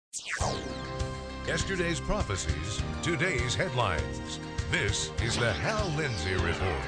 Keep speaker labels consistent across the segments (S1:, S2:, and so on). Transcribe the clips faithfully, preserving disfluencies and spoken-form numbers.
S1: Yesterday's prophecies, today's headlines. This is the Hal Lindsey Report.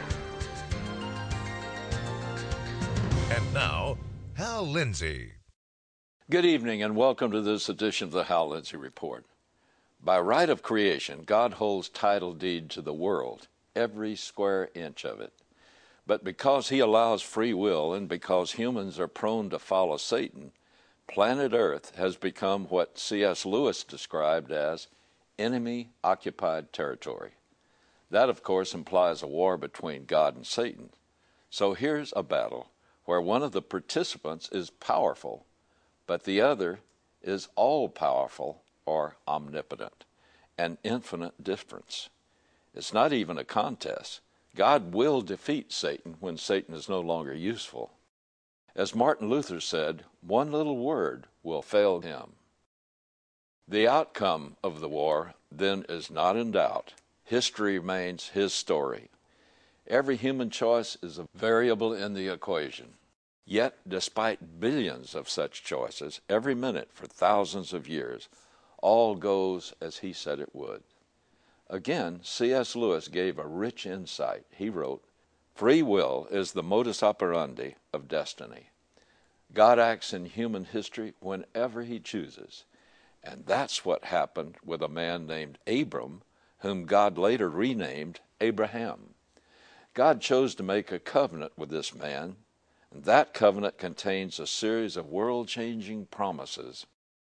S1: And now, Hal Lindsey.
S2: Good evening and welcome to this edition of the Hal Lindsey Report. By right of creation, God holds title deed to the world, every square inch of it. But because he allows free will and because humans are prone to follow Satan, planet Earth has become what C S Lewis described as enemy-occupied territory. That, of course, implies a war between God and Satan. So here's a battle where one of the participants is powerful, but the other is all-powerful or omnipotent, an infinite difference. It's not even a contest. God will defeat Satan when Satan is no longer useful. As Martin Luther said, one little word will fail him. The outcome of the war then is not in doubt. History remains his story. Every human choice is a variable in the equation. Yet, despite billions of such choices, every minute for thousands of years, all goes as he said it would. Again, C S Lewis gave a rich insight. He wrote, "Free will is the modus operandi of destiny. God acts in human history whenever he chooses. And that's what happened with a man named Abram, whom God later renamed Abraham. God chose to make a covenant with this man, and that covenant contains a series of world-changing promises.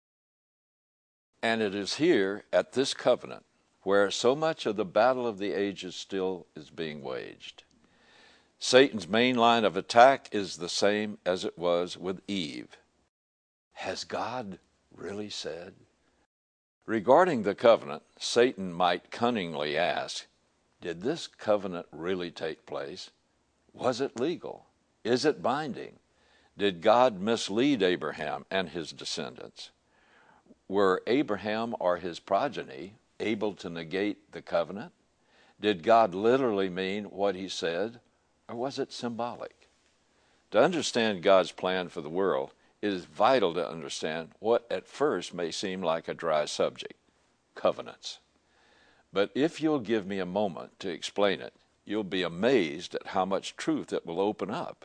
S2: And it is here at this covenant where so much of the battle of the ages still is being waged. Satan's main line of attack is the same as it was with Eve. Has God really said? Regarding the covenant, Satan might cunningly ask, did this covenant really take place? Was it legal? Is it binding? Did God mislead Abraham and his descendants? Were Abraham or his progeny able to negate the covenant? Did God literally mean what he said, or was it symbolic? To understand God's plan for the world, it is vital to understand what at first may seem like a dry subject, covenants. But if you'll give me a moment to explain it, you'll be amazed at how much truth it will open up.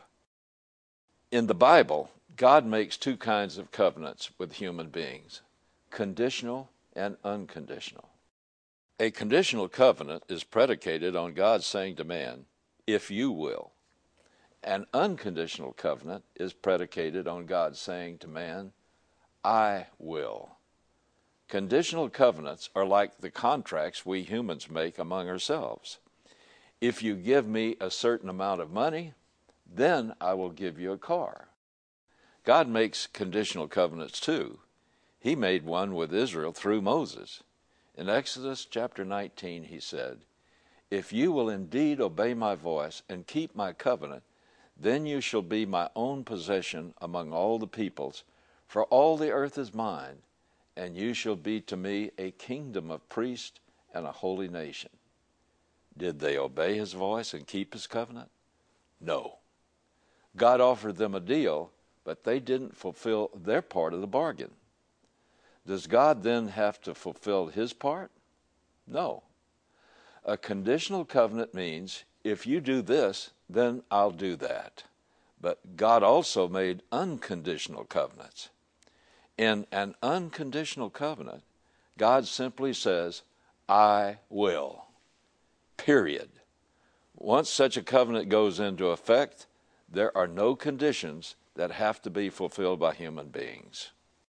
S2: In the Bible, God makes two kinds of covenants with human beings, conditional and unconditional. A conditional covenant is predicated on God saying to man, if you will. An unconditional covenant is predicated on God saying to man, I will. Conditional covenants are like the contracts we humans make among ourselves. If you give me a certain amount of money, then I will give you a car. God makes conditional covenants too. He made one with Israel through Moses. In Exodus chapter nineteen, he said, if you will indeed obey my voice and keep my covenant, then you shall be my own possession among all the peoples, for all the earth is mine, and you shall be to me a kingdom of priests and a holy nation. Did they obey his voice and keep his covenant? No. God offered them a deal, but they didn't fulfill their part of the bargain. Does God then have to fulfill his part? No. A conditional covenant means, if you do this, then I'll do that. But God also made unconditional covenants. In an unconditional covenant, God simply says, I will. Period. Once such a covenant goes into effect, there are no conditions that have to be fulfilled by human beings.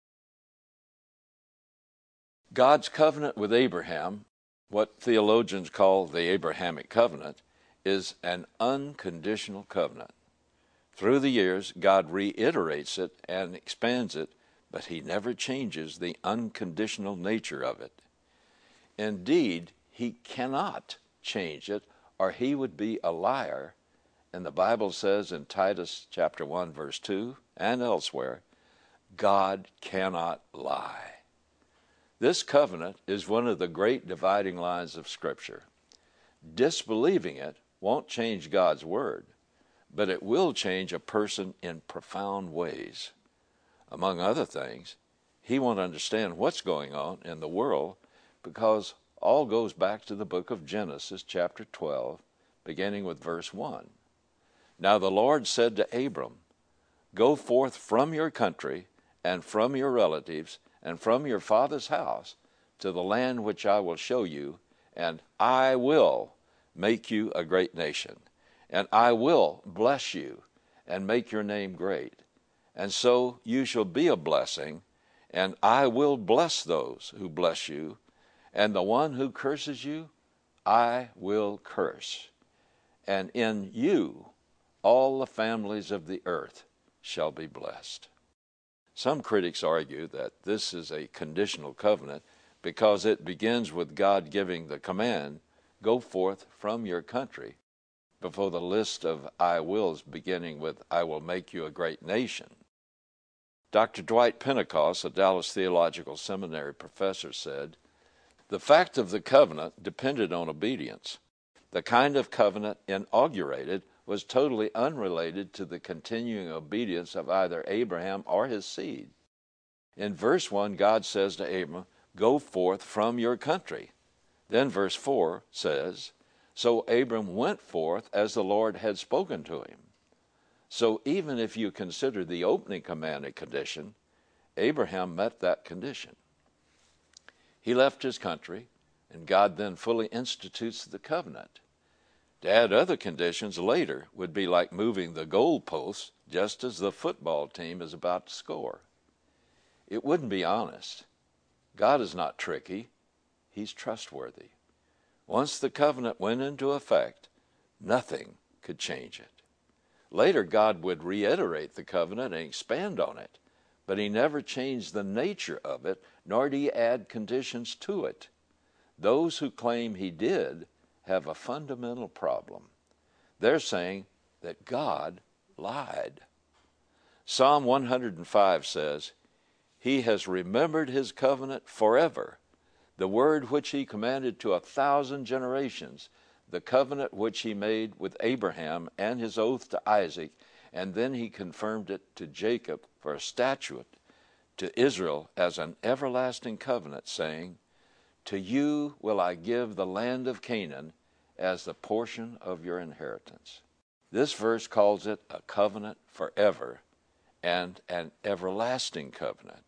S2: God's covenant with Abraham, what theologians call the Abrahamic covenant, is an unconditional covenant. Through the years, God reiterates it and expands it, but he never changes the unconditional nature of it. Indeed, he cannot change it, or he would be a liar. And the Bible says in Titus chapter one, verse two, and elsewhere, God cannot lie. This covenant is one of the great dividing lines of Scripture. Disbelieving it won't change God's word, but it will change a person in profound ways. Among other things, he won't understand what's going on in the world, because all goes back to the book of Genesis, chapter twelve, beginning with verse one. Now the Lord said to Abram, Go forth from your country and from your relatives and from your father's house to the land which I will show you, and I will make you a great nation, and I will bless you and make your name great. And so you shall be a blessing, and I will bless those who bless you, and the one who curses you, I will curse. And in you all the families of the earth shall be blessed. Some critics argue that this is a conditional covenant because it begins with God giving the command, Go forth from your country, before the list of I wills beginning with I will make you a great nation. Doctor Dwight Pentecost, a Dallas Theological Seminary professor, said, The fact of the covenant depended on obedience. The kind of covenant inaugurated was totally unrelated to the continuing obedience of either Abraham or his seed. In verse one, God says to Abram, Go forth from your country. Then verse four says, So Abram went forth as the Lord had spoken to him. So even if you consider the opening command a condition, Abraham met that condition. He left his country, and God then fully institutes the covenant. To add other conditions later would be like moving the goalposts just as the football team is about to score. It wouldn't be honest. God is not tricky. He's trustworthy. Once the covenant went into effect, nothing could change it. Later, God would reiterate the covenant and expand on it, but he never changed the nature of it, nor did he add conditions to it. Those who claim he did have a fundamental problem. They're saying that God lied. Psalm one hundred five says, He has remembered his covenant forever, the word which he commanded to a thousand generations, the covenant which he made with Abraham and his oath to Isaac, and then he confirmed it to Jacob for a statute, to Israel as an everlasting covenant, saying, To you will I give the land of Canaan as the portion of your inheritance. This verse calls it a covenant forever and an everlasting covenant.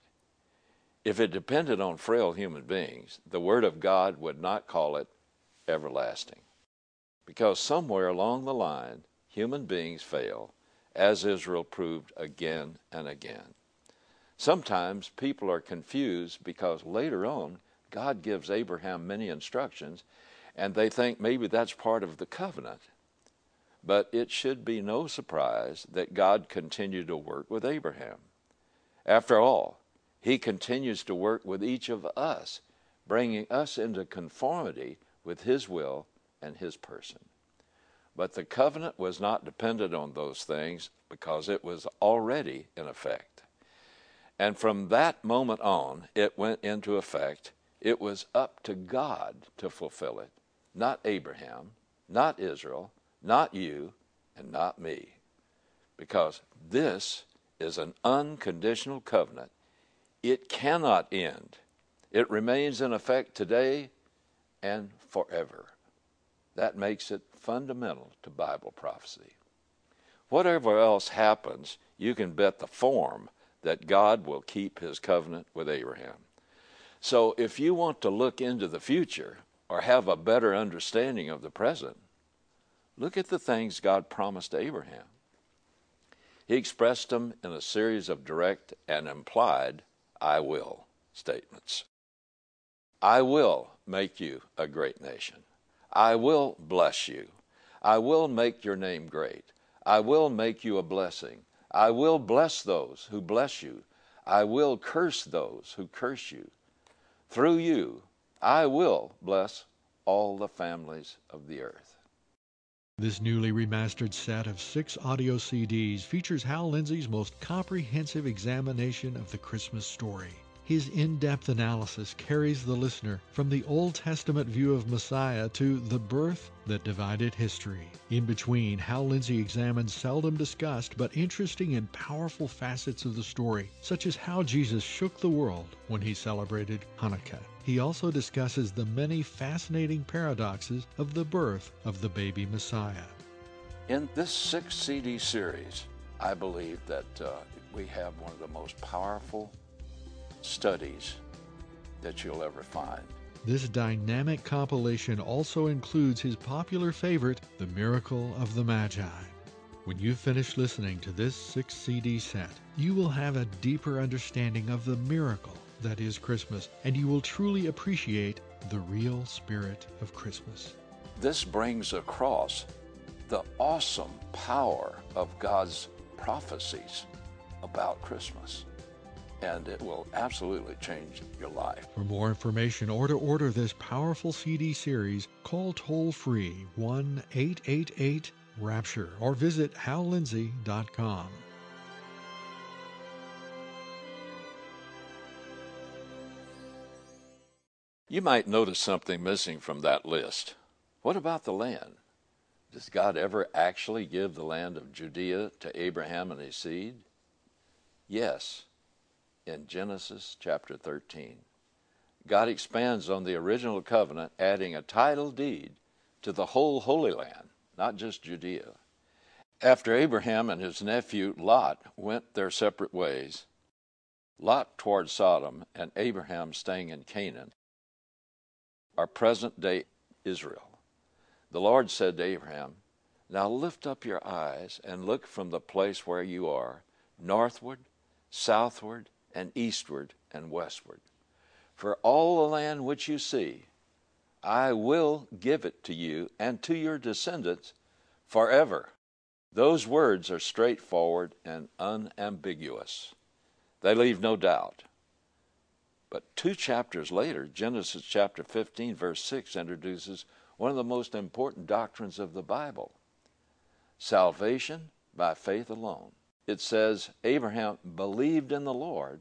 S2: If it depended on frail human beings, the Word of God would not call it everlasting. Because somewhere along the line, human beings fail, as Israel proved again and again. Sometimes people are confused because later on, God gives Abraham many instructions, and they think maybe that's part of the covenant. But it should be no surprise that God continued to work with Abraham. After all, he continues to work with each of us, bringing us into conformity with his will and his person. But the covenant was not dependent on those things because it was already in effect. And from that moment on, it went into effect. It was up to God to fulfill it, not Abraham, not Israel, not you, and not me. Because this is an unconditional covenant. It cannot end. It remains in effect today and forever. That makes it fundamental to Bible prophecy. Whatever else happens, you can bet the form that God will keep his covenant with Abraham. So if you want to look into the future or have a better understanding of the present, look at the things God promised to Abraham. He expressed them in a series of direct and implied I will statements. I will make you a great nation. I will bless you. I will make your name great. I will make you a blessing. I will bless those who bless you. I will curse those who curse you. Through you, I will bless all the families of the earth.
S3: This newly remastered set of six audio C Ds features Hal Lindsey's most comprehensive examination of the Christmas story. His in-depth analysis carries the listener from the Old Testament view of Messiah to the birth that divided history. In between, Hal Lindsey examines seldom discussed but interesting and powerful facets of the story, such as how Jesus shook the world when he celebrated Hanukkah. He also discusses the many fascinating paradoxes of the birth of the baby Messiah.
S2: In this six C D series, I believe that uh, we have one of the most powerful studies that you'll ever find.
S3: This dynamic compilation also includes his popular favorite, The Miracle of the Magi. When you finish listening to this six C D set, you will have a deeper understanding of the miracle that is Christmas, and you will truly appreciate the real spirit of Christmas.
S2: This brings across the awesome power of God's prophecies about Christmas, and it will absolutely change your life.
S3: For more information or to order this powerful C D series, call toll-free one eight eight eight RAPTURE or visit hal lindsey dot com.
S2: You might notice something missing from that list. What about the land? Does God ever actually give the land of Judea to Abraham and his seed? Yes, in Genesis chapter thirteen. God expands on the original covenant, adding a title deed to the whole Holy Land, not just Judea. After Abraham and his nephew Lot went their separate ways, Lot toward Sodom and Abraham staying in Canaan, our present-day Israel. The Lord said to Abraham, "Now lift up your eyes and look from the place where you are, northward, southward, and eastward, and westward. For all the land which you see, I will give it to you and to your descendants forever." Those words are straightforward and unambiguous. They leave no doubt. But two chapters later, Genesis chapter fifteen, verse six, introduces one of the most important doctrines of the Bible: salvation by faith alone. It says, Abraham believed in the Lord,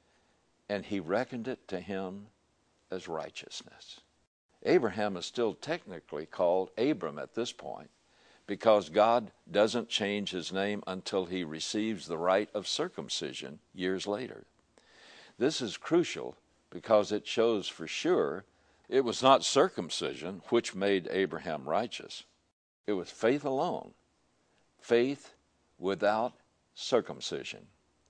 S2: and he reckoned it to him as righteousness. Abraham is still technically called Abram at this point, because God doesn't change his name until he receives the rite of circumcision years later. This is crucial because it shows for sure it was not circumcision which made Abraham righteous. It was faith alone, faith without circumcision.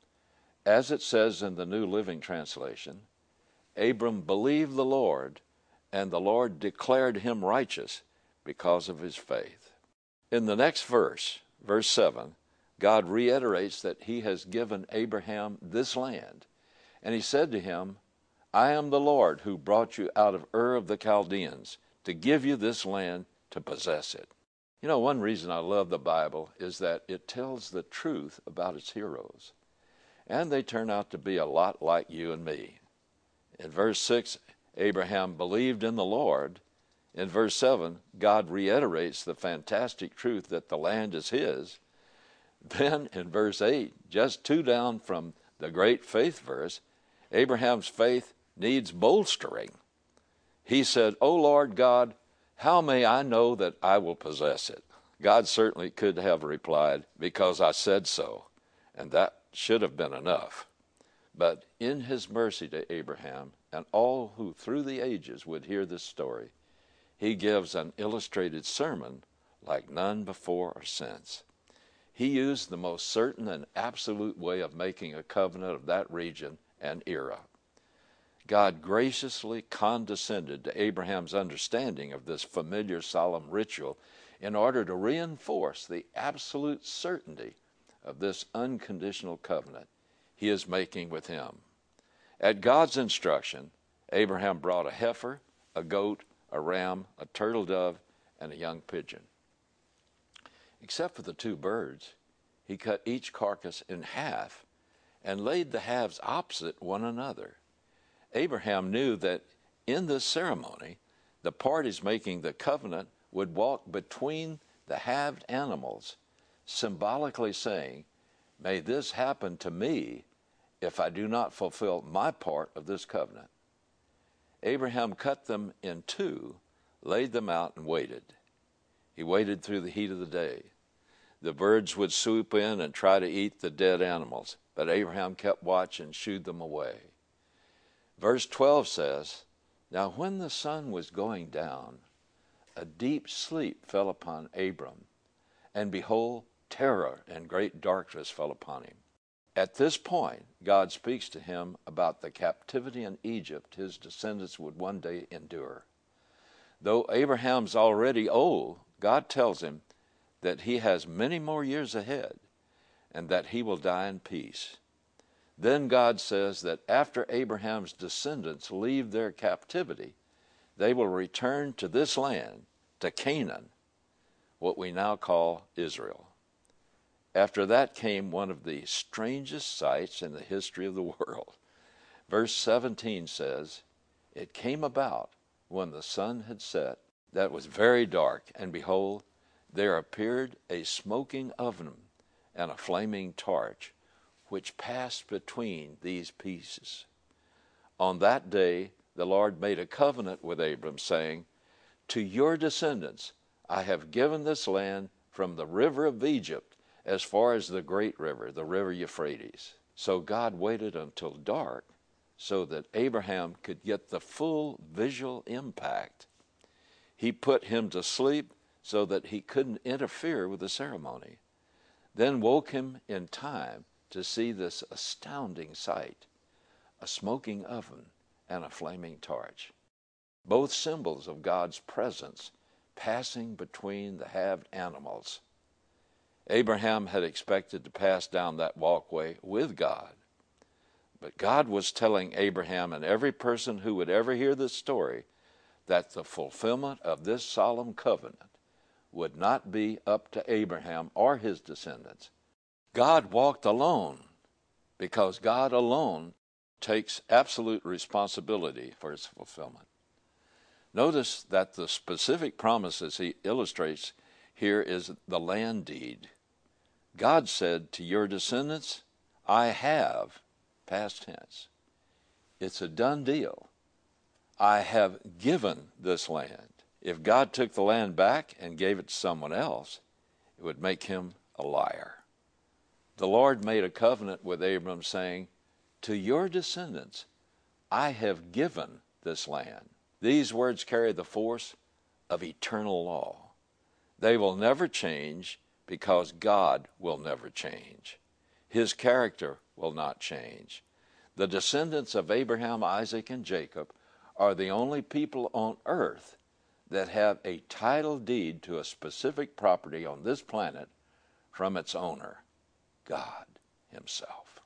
S2: As it says in the New Living Translation, Abram believed the Lord, and the Lord declared him righteous because of his faith. In the next verse, verse seven, God reiterates that he has given Abraham this land. And he said to him, "I am the Lord who brought you out of Ur of the Chaldeans to give you this land to possess it." You know, one reason I love the Bible is that it tells the truth about its heroes. And they turn out to be a lot like you and me. In verse six, Abraham believed in the Lord. In verse seven, God reiterates the fantastic truth that the land is his. Then in verse eight, just two down from the great faith verse, Abraham's faith needs bolstering. He said, "O Lord God, how may I know that I will possess it?" God certainly could have replied, "Because I said so," and that should have been enough. But in his mercy to Abraham and all who through the ages would hear this story, he gives an illustrated sermon like none before or since. He used the most certain and absolute way of making a covenant of that region and era. God graciously condescended to Abraham's understanding of this familiar solemn ritual in order to reinforce the absolute certainty of this unconditional covenant he is making with him. At God's instruction, Abraham brought a heifer, a goat, a ram, a turtle dove, and a young pigeon. Except for the two birds, he cut each carcass in half and laid the halves opposite one another. Abraham knew that in this ceremony, the parties making the covenant would walk between the halved animals, symbolically saying, "May this happen to me if I do not fulfill my part of this covenant. Abraham cut them in two, laid them out, and waited. He waited through the heat of the day. The birds would swoop in and try to eat the dead animals, but Abraham kept watch and shooed them away. Verse twelve says, Now when the sun was going down, a deep sleep fell upon Abram, and behold, terror and great darkness fell upon him. At this point, God speaks to him about the captivity in Egypt his descendants would one day endure. Though Abraham's already old, God tells him that he has many more years ahead and that he will die in peace. Then God says that after Abraham's descendants leave their captivity, they will return to this land, to Canaan, what we now call Israel. After that came one of the strangest sights in the history of the world. Verse seventeen says, It came about when the sun had set that it was very dark, and behold, there appeared a smoking oven and a flaming torch, which passed between these pieces. On that day the Lord made a covenant with Abram, saying, To your descendants I have given this land from the river of Egypt as far as the great river, the river Euphrates. So God waited until dark so that Abraham could get the full visual impact. He put him to sleep so that he couldn't interfere with the ceremony, then woke him in time to see this astounding sight, a smoking oven and a flaming torch, both symbols of God's presence passing between the halved animals. Abraham had expected to pass down that walkway with God, but God was telling Abraham and every person who would ever hear this story that the fulfillment of this solemn covenant would not be up to Abraham or his descendants. God walked alone because God alone takes absolute responsibility for its fulfillment. Notice that the specific promises he illustrates here is the land deed. God said to your descendants, I have, past tense. It's a done deal. I have given this land. If God took the land back and gave it to someone else, it would make him a liar. The Lord made a covenant with Abram saying, to your descendants, I have given this land. These words carry the force of eternal law. They will never change because God will never change. His character will not change. The descendants of Abraham, Isaac, and Jacob are the only people on earth that have a title deed to a specific property on this planet from its owner, God himself.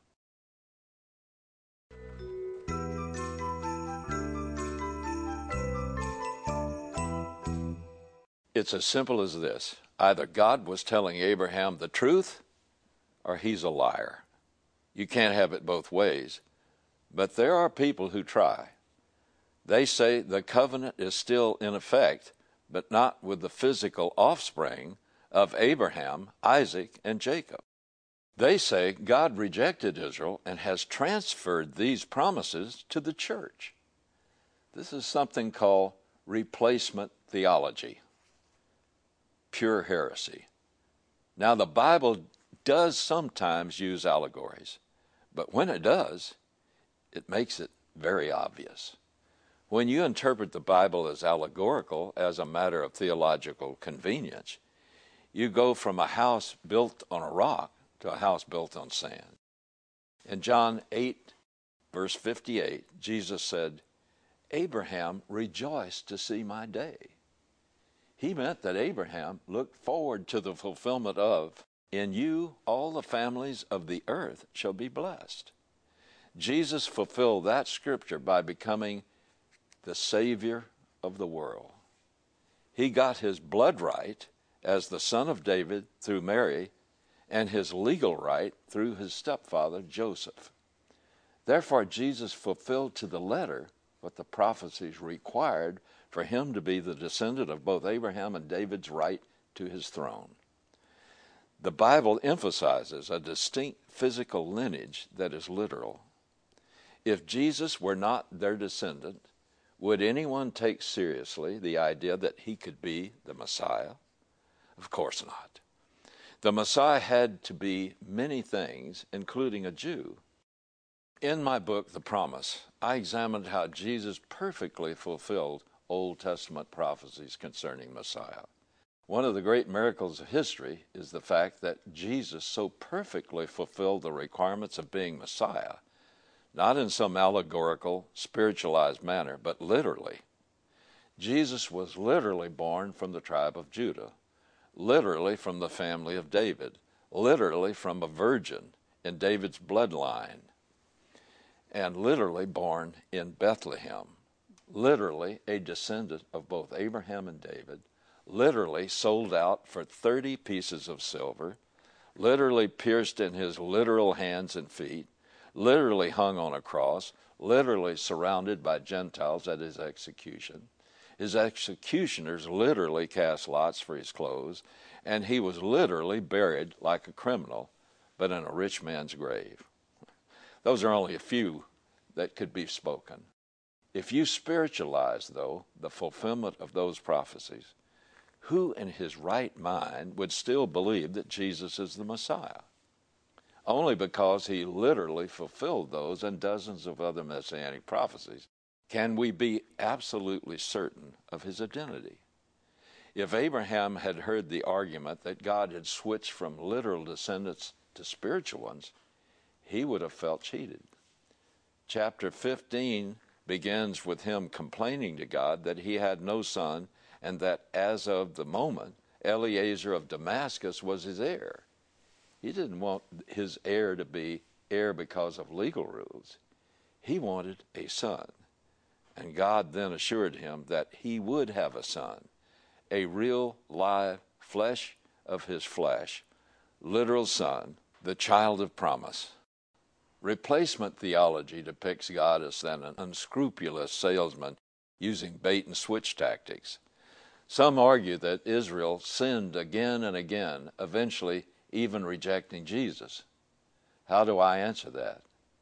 S2: It's as simple as this. Either God was telling Abraham the truth or he's a liar. You can't have it both ways. But there are people who try. They say the covenant is still in effect, but not with the physical offspring of Abraham, Isaac, and Jacob. They say God rejected Israel and has transferred these promises to the church. This is something called replacement theology. Pure heresy. Now, the Bible does sometimes use allegories, but when it does, it makes it very obvious. When you interpret the Bible as allegorical, as a matter of theological convenience, you go from a house built on a rock to a house built on sand. In John eight, verse fifty-eight, Jesus said, Abraham rejoiced to see my day. He meant that Abraham looked forward to the fulfillment of, in you all the families of the earth shall be blessed. Jesus fulfilled that scripture by becoming the Savior of the world. He got his blood right as the son of David through Mary, and his legal right through his stepfather Joseph. Therefore, Jesus fulfilled to the letter what the prophecies required for him to be the descendant of both Abraham and David's right to his throne. The Bible emphasizes a distinct physical lineage that is literal. If Jesus were not their descendant, would anyone take seriously the idea that he could be the Messiah? Of course not. The Messiah had to be many things, including a Jew. In my book, The Promise, I examined how Jesus perfectly fulfilled Old Testament prophecies concerning Messiah. One of the great miracles of history is the fact that Jesus so perfectly fulfilled the requirements of being Messiah, not in some allegorical, spiritualized manner, but literally. Jesus was literally born from the tribe of Judah, literally from the family of David, literally from a virgin in David's bloodline, and literally born in Bethlehem, literally a descendant of both Abraham and David, literally sold out for thirty pieces of silver, literally pierced in his literal hands and feet, literally hung on a cross, literally surrounded by Gentiles at his execution. His executioners literally cast lots for his clothes, and he was literally buried like a criminal, but in a rich man's grave. Those are only a few that could be spoken. If you spiritualize, though, the fulfillment of those prophecies, who in his right mind would still believe that Jesus is the Messiah? Only because he literally fulfilled those and dozens of other messianic prophecies can we be absolutely certain of his identity. If Abraham had heard the argument that God had switched from literal descendants to spiritual ones, he would have felt cheated. Chapter fifteen begins with him complaining to God that he had no son and that as of the moment, Eliezer of Damascus was his heir. He didn't want his heir to be heir because of legal rules. He wanted a son. And God then assured him that he would have a son, a real, live, flesh of his flesh, literal son, the child of promise. Replacement theology depicts God as an unscrupulous salesman using bait and switch tactics. Some argue that Israel sinned again and again, eventually even rejecting Jesus. How do I answer that?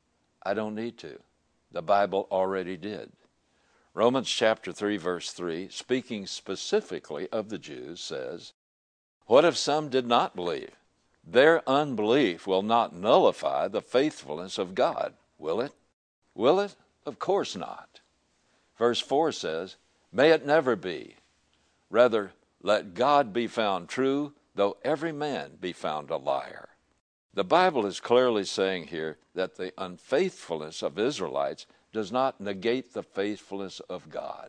S2: I don't need to. The Bible already did. Romans chapter three, verse three, speaking specifically of the Jews, says, "What if some did not believe? Their unbelief will not nullify the faithfulness of God, will it? Will it? Of course not." Verse four says, "May it never be. Rather, let God be found true, though every man be found a liar." The Bible is clearly saying here that the unfaithfulness of Israelites does not negate the faithfulness of God.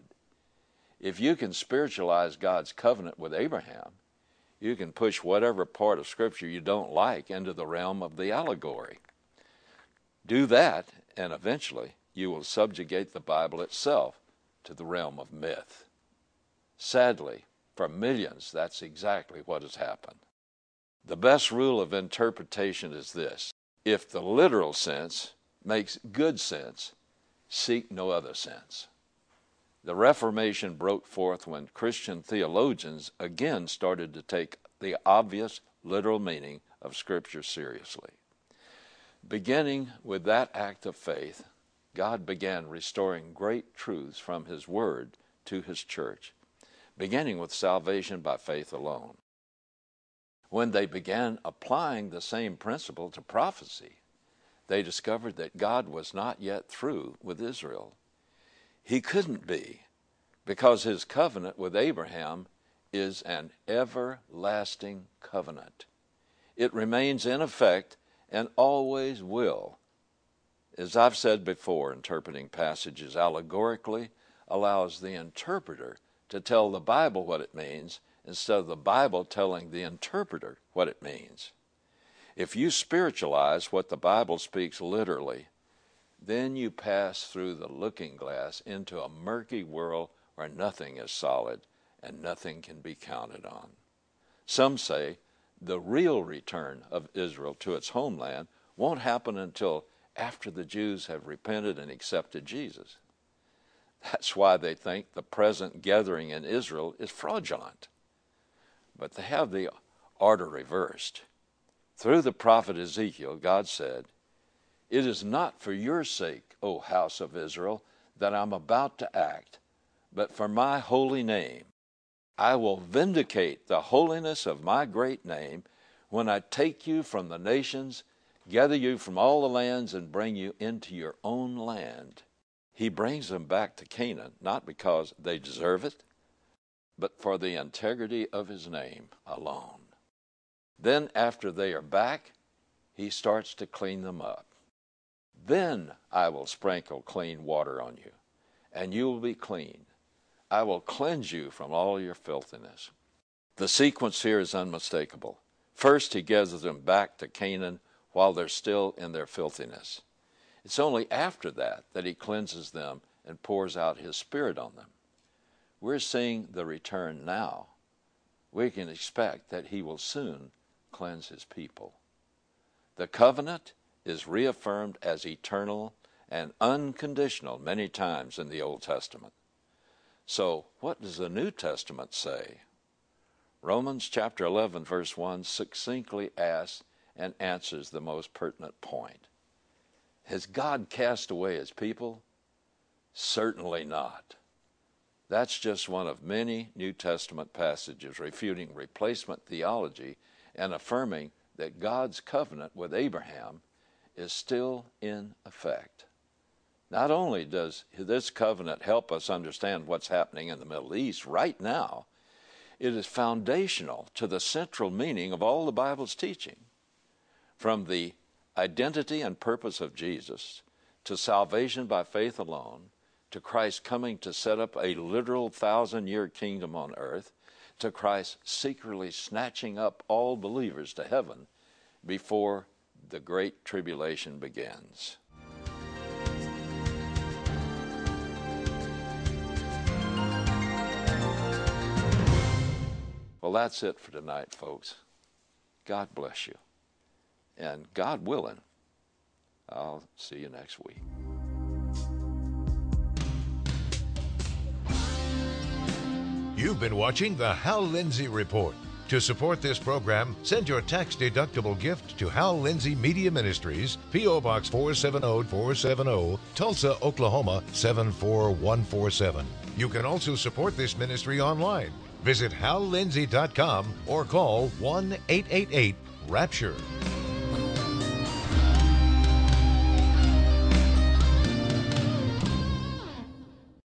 S2: If you can spiritualize God's covenant with Abraham, you can push whatever part of Scripture you don't like into the realm of the allegory. Do that, and eventually you will subjugate the Bible itself to the realm of myth. Sadly, for millions, that's exactly what has happened. The best rule of interpretation is this: if the literal sense makes good sense, seek no other sense. The Reformation broke forth when Christian theologians again started to take the obvious literal meaning of Scripture seriously. Beginning with that act of faith, God began restoring great truths from His Word to His church, beginning with salvation by faith alone. When they began applying the same principle to prophecy, they discovered that God was not yet through with Israel. He couldn't be, because His covenant with Abraham is an everlasting covenant. It remains in effect and always will. As I've said before, interpreting passages allegorically allows the interpreter to tell the Bible what it means instead of the Bible telling the interpreter what it means. If you spiritualize what the Bible speaks literally, then you pass through the looking glass into a murky world where nothing is solid and nothing can be counted on. Some say the real return of Israel to its homeland won't happen until after the Jews have repented and accepted Jesus. That's why they think the present gathering in Israel is fraudulent. But they have the order reversed. Through the prophet Ezekiel, God said, It is not for your sake, O house of Israel, that I'm about to act, but for my holy name. I will vindicate the holiness of my great name when I take you from the nations, gather you from all the lands, and bring you into your own land. He brings them back to Canaan, not because they deserve it, but for the integrity of his name alone. Then after they are back, he starts to clean them up. Then I will sprinkle clean water on you, and you will be clean. I will cleanse you from all your filthiness. The sequence here is unmistakable. First, he gathers them back to Canaan while they're still in their filthiness. It's only after that that he cleanses them and pours out his Spirit on them. We're seeing the return now. We can expect that he will soon cleanse his people. The covenant is reaffirmed as eternal and unconditional many times in the Old Testament. So, what does the New Testament say? Romans chapter eleven, verse one succinctly asks and answers the most pertinent point. Has God cast away his people? Certainly not. That's just one of many New Testament passages refuting replacement theology and affirming that God's covenant with Abraham is still in effect. Not only does this covenant help us understand what's happening in the Middle East right now, it is foundational to the central meaning of all the Bible's teaching. From the identity and purpose of Jesus, to salvation by faith alone, to Christ coming to set up a literal thousand-year kingdom on earth, to Christ secretly snatching up all believers to heaven before the great tribulation begins. Well, that's it for tonight, folks. God bless you. And God willing, I'll see you next week.
S1: You've been watching the Hal Lindsey Report. To support this program, send your tax-deductible gift to Hal Lindsey Media Ministries, P O. Box four seven zero four seven zero, Tulsa, Oklahoma seven four one four seven. You can also support this ministry online. Visit hal lindsey dot com or call one eight eight eight RAPTURE.